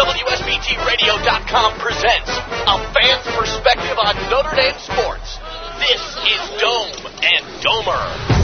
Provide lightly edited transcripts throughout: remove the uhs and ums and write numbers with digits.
WSBTradio.com presents A Fan's Perspective on Notre Dame Sports. This is Dome and Domer.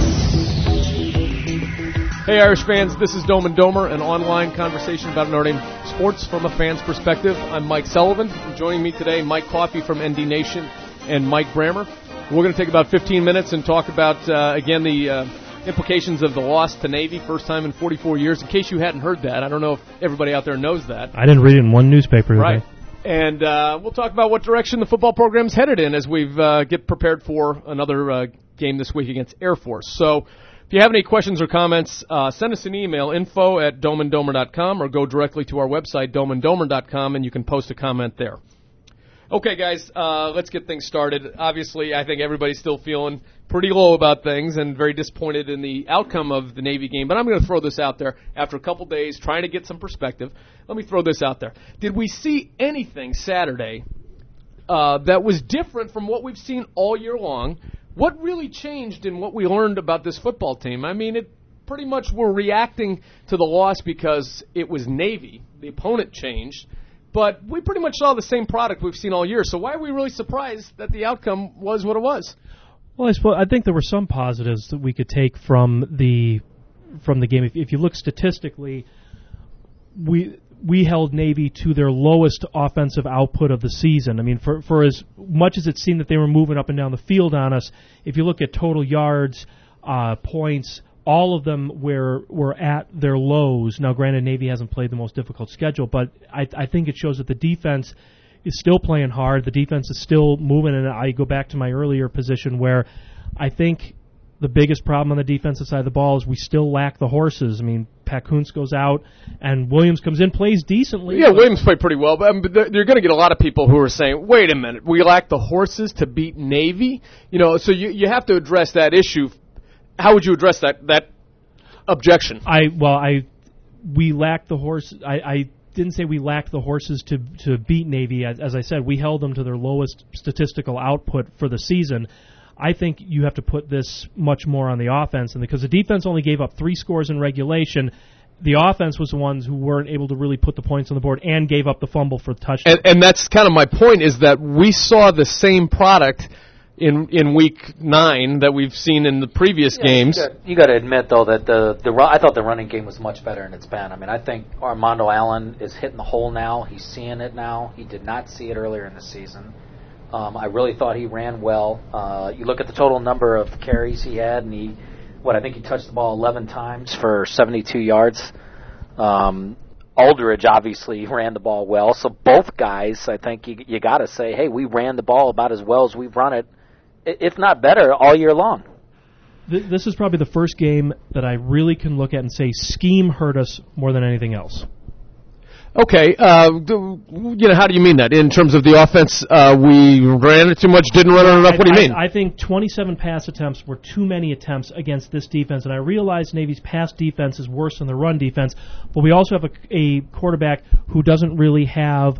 Hey Irish fans, this is Dome and Domer, an online conversation about Notre Dame sports from a fan's perspective. I'm Mike Sullivan. And joining me today, Mike Coffey from ND Nation and Mike Brammer. We're going to take about 15 minutes and talk about, again, the implications of the loss to Navy, first time in 44 years. In case you hadn't heard that, I don't know if everybody out there knows that. I didn't read it in one newspaper today. Right. And we'll talk about what direction the football program's headed in as we get prepared for another game this week against Air Force. So if you have any questions or comments, send us an email, info@domeanddomer.com, or go directly to our website, domeanddomer.com, and you can post a comment there. Okay, guys, let's get things started. Obviously, I think everybody's still feeling pretty low about things and very disappointed in the outcome of the Navy game. But I'm going to throw this out there. After a couple days trying to get some perspective, let me throw this out there. Did we see anything Saturday that was different from what we've seen all year long? What really changed in what we learned about this football team? I mean, it pretty much we're reacting to the loss because it was Navy. The opponent changed. But we pretty much saw the same product we've seen all year. So why are we really surprised that the outcome was what it was? Well, I think there were some positives that we could take from the game. If you look statistically, we held Navy to their lowest offensive output of the season. I mean, for as much as it seemed that they were moving up and down the field on us, if you look at total yards, points, all of them were at their lows. Now, granted, Navy hasn't played the most difficult schedule, but I think it shows that the defense is still playing hard. The defense is still moving, and I go back to my earlier position where I think the biggest problem on the defensive side of the ball is we still lack the horses. I mean, Pat Kuntz goes out, and Williams comes in, plays decently. Yeah, Williams played pretty well, but you're going to get a lot of people who are saying, wait a minute, we lack the horses to beat Navy? You know, so you have to address that issue. How would you address that objection? We lack the horse. I didn't say we lacked the horses to beat Navy. As I said, we held them to their lowest statistical output for the season. I think you have to put this much more on the offense, and because the defense only gave up 3 scores in regulation, the offense was the ones who weren't able to really put the points on the board and gave up the fumble for the touchdown. And that's kind of my point, is that we saw the same product in week 9 that we've seen in the previous games. You got to admit, though, that I thought the running game was much better than it's been. I mean, I think Armando Allen is hitting the hole now. He's seeing it now. He did not see it earlier in the season. I really thought he ran well. You look at the total number of carries he had, and I think he touched the ball 11 times for 72 yards. Aldridge obviously ran the ball well. So both guys, I think you got to say, hey, we ran the ball about as well as we've run it, if not better, all year long. This is probably the first game that I really can look at and say scheme hurt us more than anything else. Okay, how do you mean that? In terms of the offense, we ran it too much, didn't run it enough? What do you mean? I think 27 pass attempts were too many attempts against this defense, and I realize Navy's pass defense is worse than the run defense, but we also have a quarterback who doesn't really have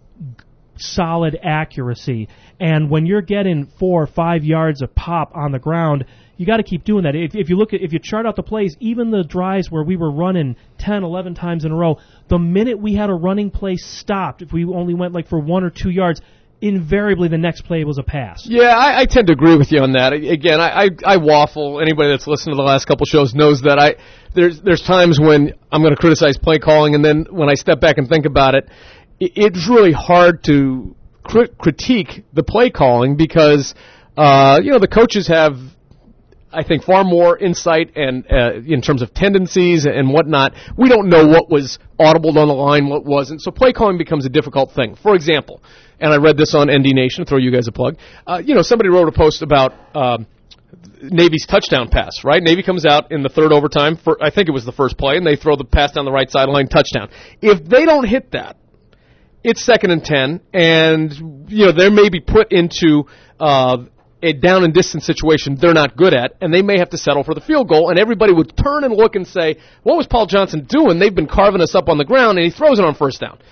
solid accuracy. And when you're getting 4 or 5 yards of pop on the ground, you got to keep doing that. If you chart out the plays, even the drives where we were running 10, 11 times in a row, the minute we had a running play stopped, if we only went for 1 or 2 yards, invariably the next play was a pass. Yeah, I tend to agree with you on that. Again, I waffle. Anybody that's listened to the last couple shows knows that there's times when I'm going to criticize play calling, and then when I step back and think about it, it's really hard to critique the play calling because the coaches have, I think, far more insight and in terms of tendencies and whatnot. We don't know what was audible on the line, what wasn't. So play calling becomes a difficult thing. For example, and I read this on ND Nation, throw you guys a plug. Somebody wrote a post about Navy's touchdown pass, right? Navy comes out in the third overtime for, I think it was the first play, and they throw the pass down the right sideline, touchdown. If they don't hit that, it's 2nd and 10, and they may be put into a down and distance situation they're not good at, and they may have to settle for the field goal, and everybody would turn and look and say, what was Paul Johnson doing? They've been carving us up on the ground, and he throws it on first down.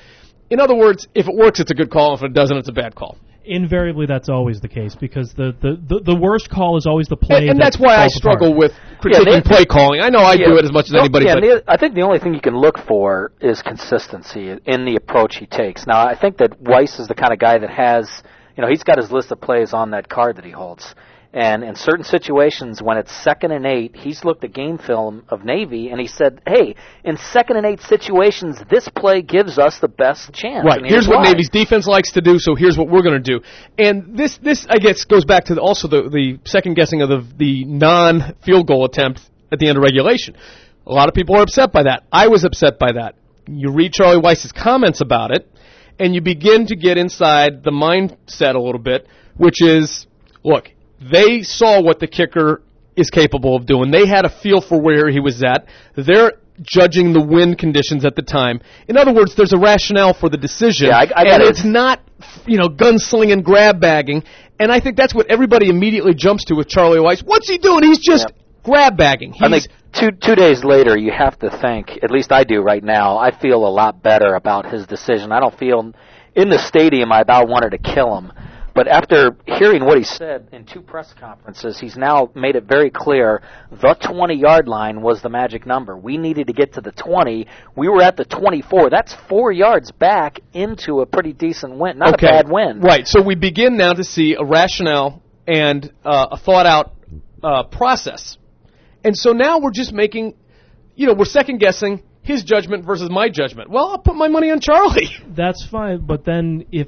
In other words, if it works, it's a good call. If it doesn't, it's a bad call. Invariably, that's always the case because the worst call is always the play. And that's why I struggle with critiquing play calling. I know I do it as much as anybody. But I think the only thing you can look for is consistency in the approach he takes. Now, I think that Weiss is the kind of guy that has, he's got his list of plays on that card that he holds. And in certain situations, when it's 2nd and 8, he's looked at game film of Navy, and he said, hey, in 2nd and 8 situations, this play gives us the best chance. Right. Here's what Navy's defense likes to do, so here's what we're going to do. And this I guess, goes back to also the second guessing of the non-field goal attempt at the end of regulation. A lot of people are upset by that. I was upset by that. You read Charlie Weiss's comments about it, and you begin to get inside the mindset a little bit, which is, look, they saw what the kicker is capable of doing. They had a feel for where he was at. They're judging the wind conditions at the time. In other words, there's a rationale for the decision. Yeah, and it's not, gunslinging, grab bagging. And I think that's what everybody immediately jumps to with Charlie Weiss. What's he doing? He's just grab bagging. I think 2 days later, you have to think, at least I do right now, I feel a lot better about his decision. I don't feel, in the stadium, I about wanted to kill him. But after hearing what he said in 2 press conferences, he's now made it very clear the 20-yard line was the magic number. We needed to get to the 20. We were at the 24. That's 4 yards back into a pretty decent win, not a bad win. Right, so we begin now to see a rationale and a thought-out process. And so now we're just making, we're second-guessing his judgment versus my judgment. Well, I'll put my money on Charlie. That's fine, but then if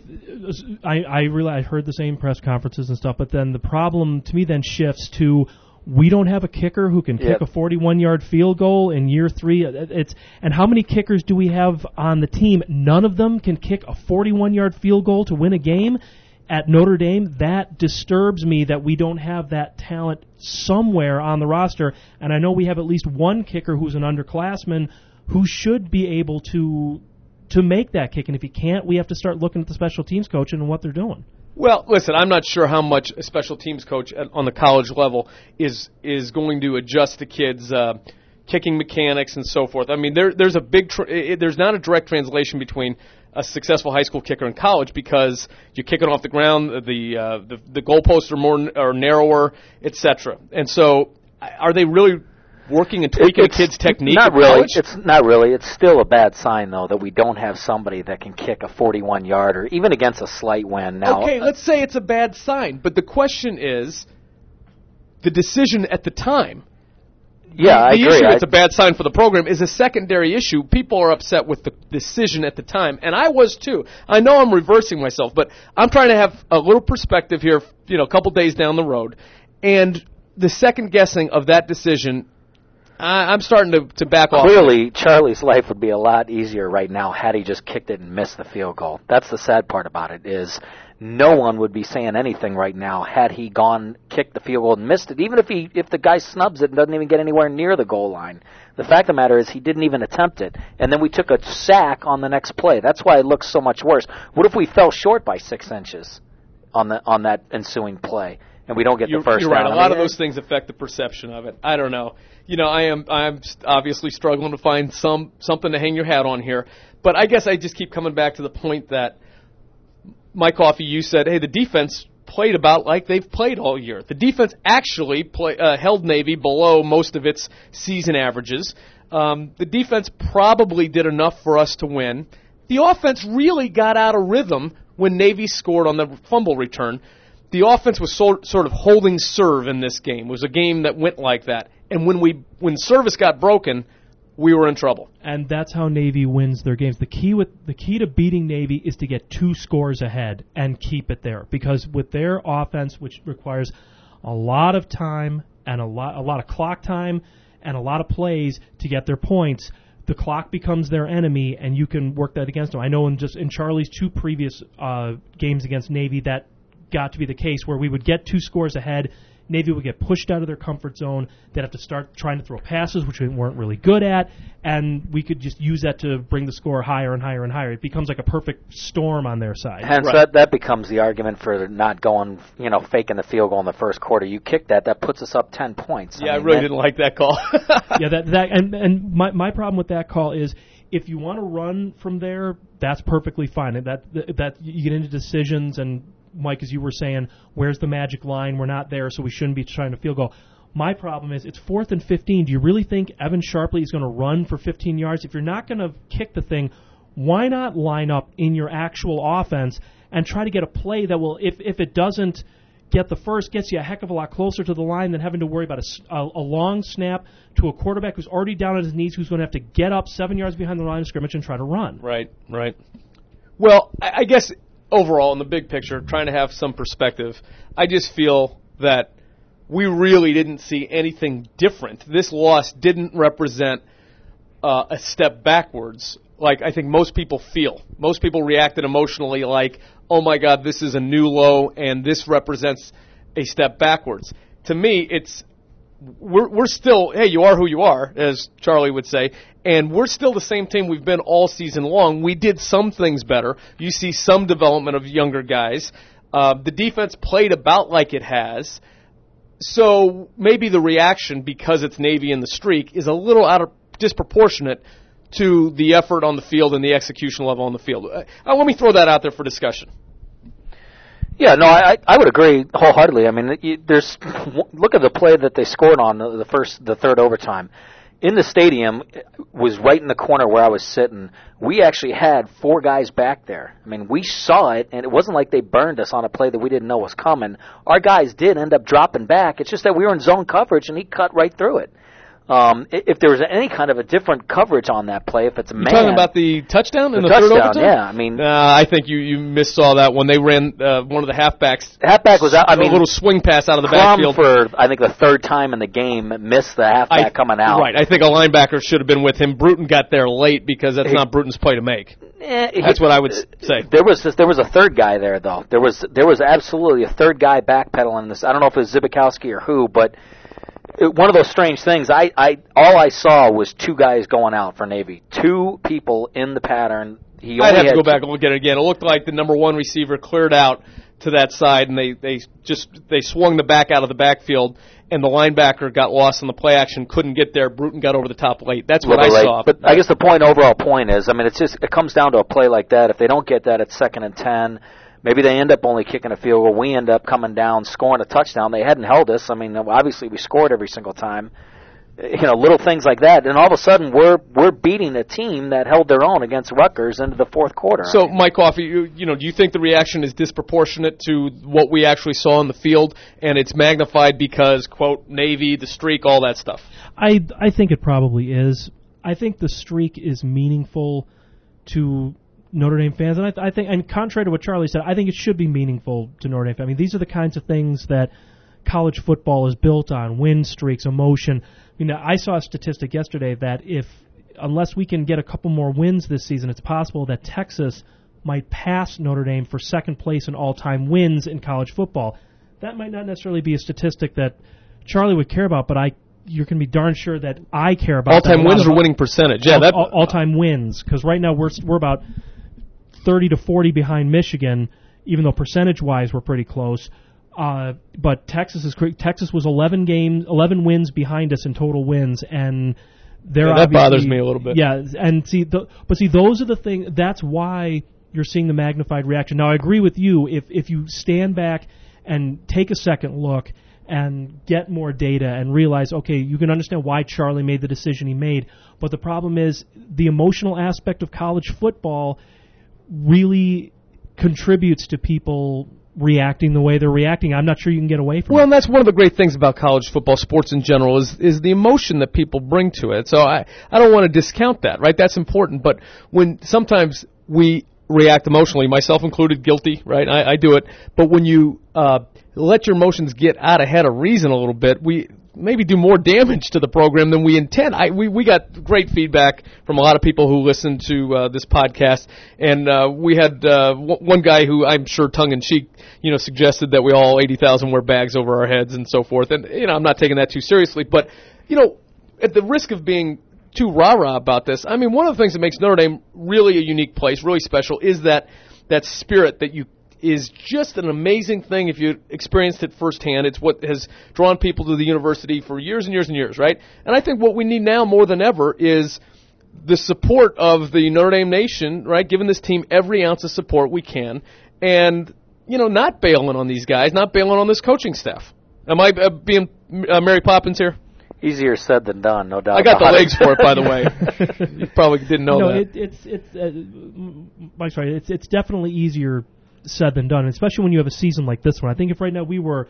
I heard the same press conferences and stuff, but then the problem to me then shifts to we don't have a kicker who can kick a 41-yard field goal in year 3. And how many kickers do we have on the team? None of them can kick a 41-yard field goal to win a game. At Notre Dame, that disturbs me that we don't have that talent somewhere on the roster. And I know we have at least one kicker who's an underclassman who should be able to make that kick. And if he can't, we have to start looking at the special teams coach and what they're doing. Well, listen, I'm not sure how much a special teams coach on the college level is going to adjust the kids' kicking mechanics and so forth. I mean, there's a big there's not a direct translation between a successful high school kicker in college because you kick it off the ground, the goalposts are narrower, etc. And so, are they really working and tweaking a kid's technique? Not really. It's not really. It's still a bad sign, though, that we don't have somebody that can kick a 41-yarder, even against a slight win. Now, okay, let's say it's a bad sign, but the question is the decision at the time. Yeah, I agree. The issue it's a bad sign for the program is a secondary issue. People are upset with the decision at the time, and I was too. I know I'm reversing myself, but I'm trying to have a little perspective here, a couple days down the road, and the second guessing of that decision, I'm starting to back off. Clearly, Charlie's life would be a lot easier right now had he just kicked it and missed the field goal. That's the sad part about it is no one would be saying anything right now had he kicked the field goal and missed it. Even if the guy snubs it and doesn't even get anywhere near the goal line. The fact of the matter is he didn't even attempt it. And then we took a sack on the next play. That's why it looks so much worse. What if we fell short by 6 inches on that ensuing play? And we don't get the first down. You're right. A lot of those things affect the perception of it. I don't know. I'm obviously struggling to find something to hang your hat on here. But I guess I just keep coming back to the point that, Mike Coffey, you said, hey, the defense played about like they've played all year. The defense actually held Navy below most of its season averages. The defense probably did enough for us to win. The offense really got out of rhythm when Navy scored on the fumble return. The offense was sort of holding serve in this game. It was a game that went like that. And when service got broken, we were in trouble. And that's how Navy wins their games. The key to beating Navy is to get 2 scores ahead and keep it there. Because with their offense, which requires a lot of time and a lot of clock time and a lot of plays to get their points, the clock becomes their enemy, and you can work that against them. I know in Charlie's 2 previous games against Navy that got to be the case where we would get 2 scores ahead. Navy would get pushed out of their comfort zone. They'd have to start trying to throw passes, which we weren't really good at, and we could just use that to bring the score higher and higher and higher. It becomes like a perfect storm on their side. Hence, that becomes the argument for not going, faking the field goal in the first quarter. You kick that puts us up 10 points. Yeah, I really didn't like that call. Yeah, and my problem with that call is If you want to run from there, that's perfectly fine. And that you get into decisions, and Mike, as you were saying, where's the magic line? We're not there, so we shouldn't be trying to field goal. My problem is it's 4th and 15. Do you really think Evan Sharpley is going to run for 15 yards? If you're not going to kick the thing, why not line up in your actual offense and try to get a play that will, if it doesn't get the first, gets you a heck of a lot closer to the line than having to worry about a long snap to a quarterback who's already down on his knees, who's going to have to get up 7 yards behind the line of scrimmage and try to run. Right. Well, I guess overall, in the big picture, trying to have some perspective, I just feel that we really didn't see anything different. This loss didn't represent a step backwards like I think most people feel. Most people reacted emotionally like, oh my God, this is a new low and this represents a step backwards. To me, we're still, hey, you are who you are, as Charlie would say, and we're still the same team we've been all season long. We did some things better. You see some development of younger guys. The defense played about like it has. So maybe the reaction, because it's Navy in the streak, is a little disproportionate to the effort on the field and the execution level on the field. Let me throw that out there for discussion. Yeah, no, I would agree wholeheartedly. I mean, look at the play that they scored on the third overtime. In the stadium, was right in the corner where I was sitting. We actually had 4 guys back there. I mean, we saw it, and it wasn't like they burned us on a play that we didn't know was coming. Our guys did end up dropping back. It's just that we were in zone coverage, and he cut right through it. If there was any kind of a different coverage on that play, if it's a man. You're talking about the touchdown in the touchdown, third overtime? Yeah, I mean. I think you missaw that when they ran one of the halfbacks. Halfback was out. I mean, a little swing pass out of the Crum backfield. for, I think, the third time in the game, missed the halfback coming out. Right. I think a linebacker should have been with him. Bruton got there late because that's not Bruton's play to make. That's what I would say. There was a third guy there, though. There was absolutely a third guy backpedaling this. I don't know if it was Zibikowski or who, but one of those strange things. All I saw was 2 guys going out for Navy. 2 people in the pattern. I'd have to go back and look at it again. It looked like the number 1 receiver cleared out to that side, and they swung the back out of the backfield, and the linebacker got lost on the play action, couldn't get there. Bruton got over the top late. That's what I saw. But I guess the overall point is, I mean, it comes down to a play like that. If they don't get that at 2nd and 10. Maybe they end up only kicking a field goal. We end up coming down, scoring a touchdown. They hadn't held us. I mean, obviously we scored every single time. Little things like that. And all of a sudden we're beating a team that held their own against Rutgers into the fourth quarter. So, Mike Coffey, do you think the reaction is disproportionate to what we actually saw on the field, and it's magnified because, quote, Navy, the streak, all that stuff? I think it probably is. I think the streak is meaningful to Notre Dame fans, and I think, and contrary to what Charlie said, I think it should be meaningful to Notre Dame fans. I mean, these are the kinds of things that college football is built on: win streaks, emotion. I mean, I saw a statistic yesterday that unless we can get a couple more wins this season, it's possible that Texas might pass Notre Dame for second place in all-time wins in college football. That might not necessarily be a statistic that Charlie would care about, but you're going to be darn sure that I care about all-time wins or winning percentage. Yeah, all-time wins, because right now we're about 30 to 40 behind Michigan, even though percentage-wise we're pretty close. But Texas was 11 wins behind us in total wins, and that bothers me a little bit. Yeah, and those are the things. That's why you're seeing the magnified reaction. Now, I agree with you. If you stand back and take a second look and get more data and realize, okay, you can understand why Charlie made the decision he made. But the problem is the emotional aspect of college football really contributes to people reacting the way they're reacting. I'm not sure you can get away from it. Well, and that's one of the great things about college football, sports in general, is the emotion that people bring to it. So I don't want to discount that, right? That's important. But when sometimes we react emotionally, myself included, guilty, right? I do it. But when you let your emotions get out ahead of reason a little bit, we maybe do more damage to the program than we intend. We got great feedback from a lot of people who listened to this podcast, and we had one guy who I'm sure tongue-in-cheek, suggested that we all 80,000 wear bags over our heads and so forth. And I'm not taking that too seriously, but at the risk of being too rah-rah about this, I mean, one of the things that makes Notre Dame really a unique place, really special, is that spirit that is just an amazing thing if you experienced it firsthand. It's what has drawn people to the university for years and years and years, right? And I think what we need now more than ever is the support of the Notre Dame Nation, right, giving this team every ounce of support we can, and, not bailing on these guys, not bailing on this coaching staff. Am I being Mary Poppins here? Easier said than done, no doubt. I got the legs for it, by the way. You probably didn't know that. Mike's right. It's definitely easier said than done, especially when you have a season like this one. I think if right now we were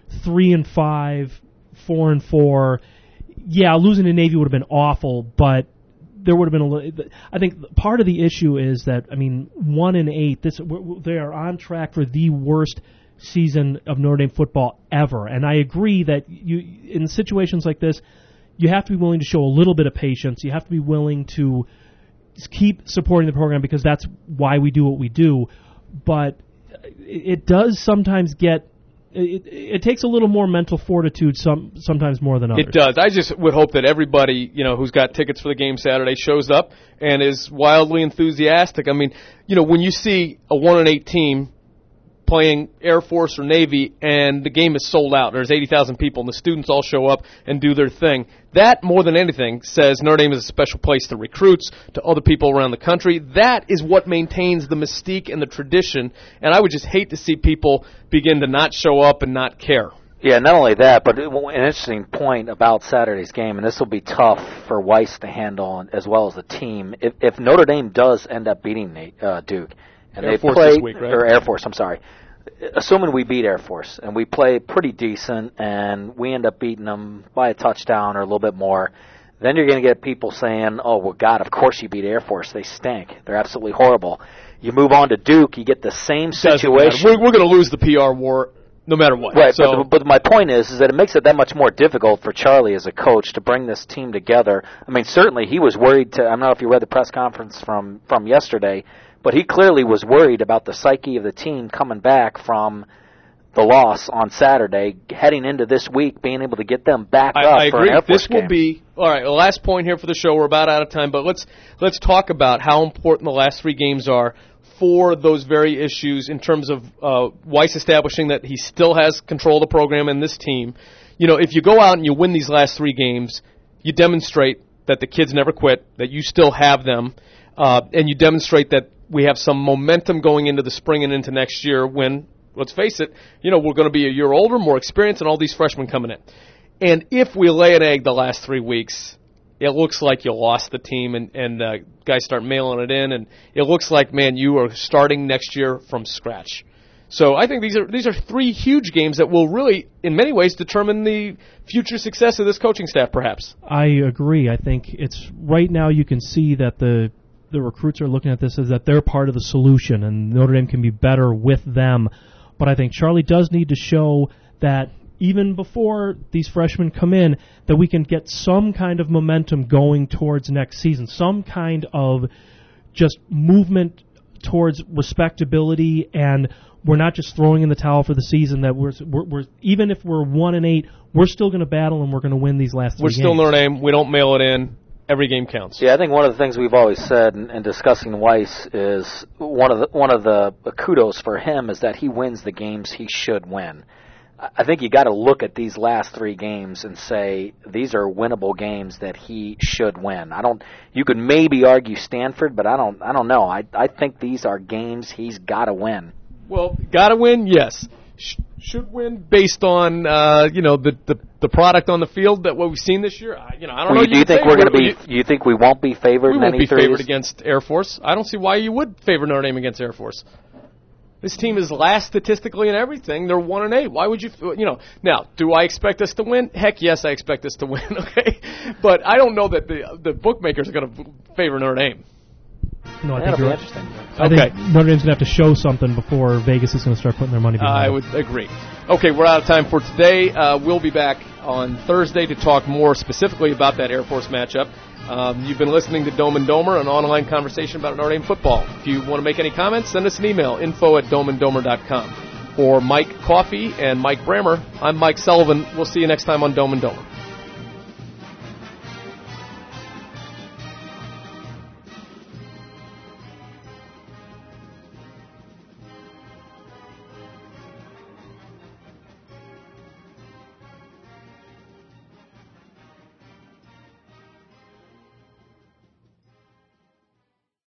3-5, 4-4, yeah, losing to Navy would have been awful, but there would have been a little. I think part of the issue is that 1-8. They are on track for the worst season of Notre Dame football ever, and I agree that in situations like this, you have to be willing to show a little bit of patience. You have to be willing to keep supporting the program because that's why we do what we do. But it does sometimes get. It takes a little more mental fortitude, sometimes more than others. It does. I just would hope that everybody, who's got tickets for the game Saturday shows up and is wildly enthusiastic. When you see a 1-8 team playing Air Force or Navy and the game is sold out, there's 80,000 people and the students all show up and do their thing, that more than anything says Notre Dame is a special place to recruits, to other people around the country. That is what maintains the mystique and the tradition, and I would just hate to see people begin to not show up and not care. Yeah, not only that, but an interesting point about Saturday's game, and this will be tough for Weiss to handle as well as the team. If Notre Dame does end up beating Duke, and Air they Force play this week, right? Or Air Force, I'm sorry. Assuming we beat Air Force and we play pretty decent and we end up beating them by a touchdown or a little bit more, then you're going to get people saying, "Oh, well, God, of course you beat Air Force. They stink. They're absolutely horrible." You move on to Duke, you get the same situation. We're going to lose the PR war no matter what. Right, so. but my point is that it makes it that much more difficult for Charlie as a coach to bring this team together. Certainly he was worried I don't know if you read the press conference from yesterday, but he clearly was worried about the psyche of the team coming back from the loss on Saturday, heading into this week, being able to get them back up I for agree. an Air Force This will game. be all right. The last point here for the show. We're about out of time, but let's talk about how important the last three games are for those very issues in terms of Weiss establishing that he still has control of the program and this team. If you go out and you win these last three games, you demonstrate that the kids never quit, that you still have them, and you demonstrate that we have some momentum going into the spring and into next year when, let's face it, we're going to be a year older, more experienced, and all these freshmen coming in. And if we lay an egg the last 3 weeks, it looks like you lost the team and guys start mailing it in, and it looks like, man, you are starting next year from scratch. So I think these are three huge games that will really, in many ways, determine the future success of this coaching staff, perhaps. I agree. I think it's right now you can see that the recruits are looking at this as that they're part of the solution, and Notre Dame can be better with them. But I think Charlie does need to show that even before these freshmen come in, that we can get some kind of momentum going towards next season, some kind of just movement towards respectability, and we're not just throwing in the towel for the season. That we're even if we're 1-8, we're still going to battle and we're going to win these last 3 games. We're still Notre Dame. We don't mail it in. Every game counts. Yeah, I think one of the things we've always said in discussing Weiss is one of the kudos for him is that he wins the games he should win. I think you got to look at these last 3 games and say these are winnable games that he should win. You could maybe argue Stanford, but I don't know. I think these are games he's got to win. Well, got to win, yes. Should win based on the product on the field that what we've seen this year. I don't know. Do you think we're going to be? You think we won't be favored? We won't be favored against Air Force. I don't see why you would favor Notre Dame against Air Force. This team is last statistically in everything. They're 1-8. Why would you? Now, do I expect us to win? Heck, yes, I expect us to win. Okay, but I don't know that the bookmakers are going to favor Notre Dame. No, I That'll think be you're interesting. I think Notre Dame's going to have to show something before Vegas is going to start putting their money behind it. I would agree. Okay, we're out of time for today. We'll be back on Thursday to talk more specifically about that Air Force matchup. You've been listening to Dome and Domer, an online conversation about Notre Dame football. If you want to make any comments, send us an email, info@domeanddomer.com. For Mike Coffey and Mike Brammer, I'm Mike Sullivan. We'll see you next time on Dome and Domer.